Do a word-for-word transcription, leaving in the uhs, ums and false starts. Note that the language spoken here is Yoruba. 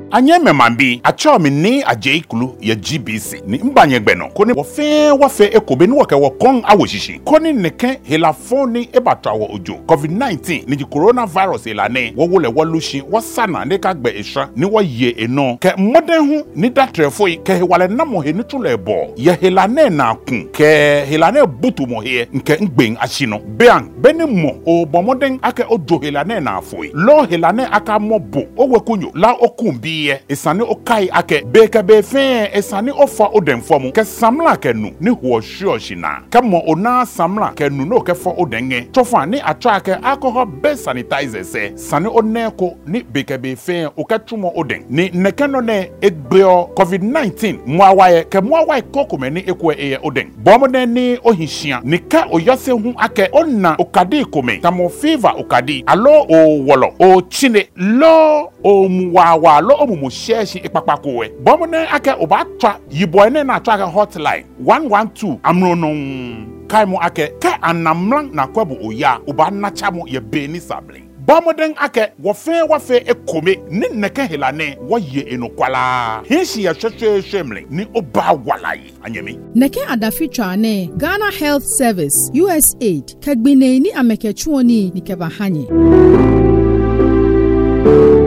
anye memambi acho mi ni ajeikulu ya G B C ni mbanye gbeno koni wo fe wa fe ekobe ni wo ke wo kon awoshishi koni neke helafoni ebata wo ojo covid nineteen ni coronavirus elane wo wole wo lushi wo sana ne ka gbe esha ni wo ye eno ke modern hu ni datrefo ke wale na mo he ni tule bo ye helane na kun ke helane butu mo he nke ngben ashino bean beni mo o bomoden ake ojo helane na afoi lo helane aka mo bo owekunyo la okumbi ye esane okai ake beka be fe esane ofa odemfomu ke samla kenu ni huoshioshina kamo ona samla kenu no ke fo odenge tofa ni atake alcohol based sanitizer se sane oneko ni beka be fe okatumo oden ni nekeno ne egbeo covid nineteen mwawaye ke mwawaye kokome ni ekwe eye oden bomode ni ohishia ni ka oyose hu ake onna okadi kome kamo fever okadi alo o wolo o chine lo o muwawa lo o mumusheshi ipapakwe bomode ake obatwa yiboene na atwa hotline one one two amronon kaimo ake ka anamlan na kwabu oya oba nachamo ye beni sabling Bomoden ake wofe wafe ekome ni neke helane woye enokwala hinshi ya sheshe shemle ni oba walayi anyemi neke adaficha ne Ghana Health Service U S A I D kagbine ni amekechuoni ni kebahanye.